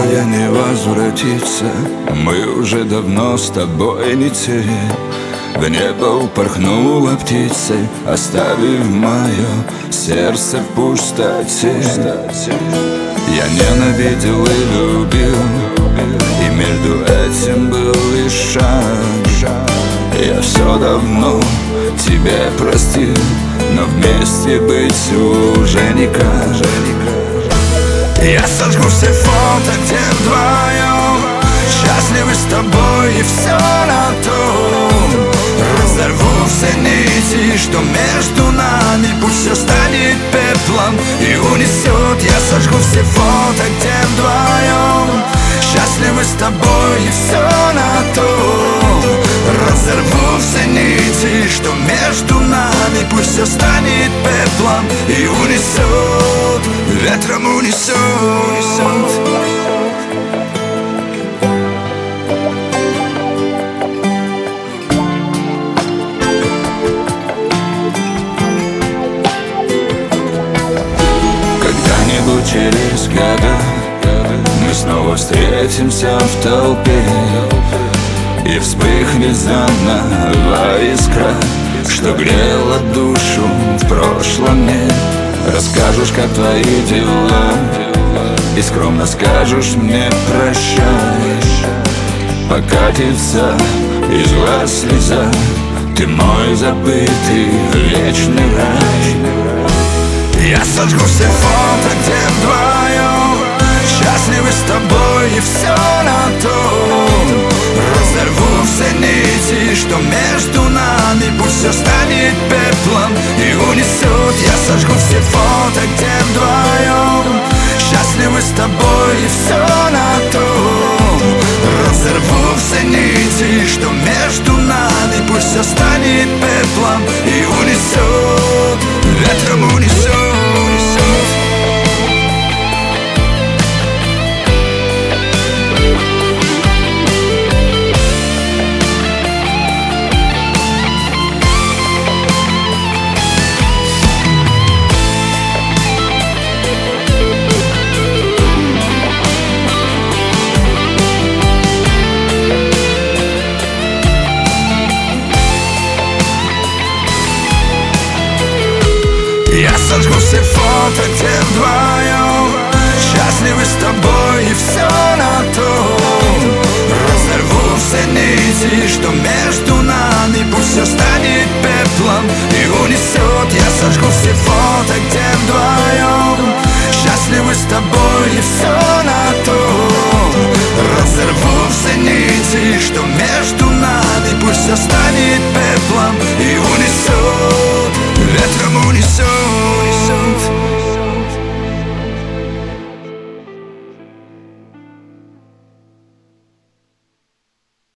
моя не возвратится. Мы уже давно с тобой не те. В небо упорхнула птица, оставив мое сердце в пустоте. Я ненавидел и любил, и между этим был лишь шаг. Я все давно тебе простил, но вместе быть уже никак. Я сожгу все фото, где вдвоем счастливы с тобой, и все на том. Разорву все нити, что между нами, пусть все станет пеплом и унесет. Я сожгу все фото, где вдвоем счастливы с тобой, и все на том. Разорву все нити, что между нами, пусть все станет пеплом и унесет, ветром унесет. Когда-нибудь через года мы снова встретимся в толпе, и вспыхнет заново искра, что грела душу в прошлом дне. Расскажешь, как твои дела, и скромно скажешь мне прощай. Покатится из глаз слеза, ты мой забытый вечный рай. Я сожгу все фото, где вдвоем счастливы с тобой, и все на том. Разорву все нити, что между нами, пусть все станет пеплом и унесет. Я сожгу все фото, где вдвоем счастливы с тобой, и все на том. Разорву все нити, что между нами, пусть все станет пеплом и унесет, ветром унесет. Я сожгу все фото, где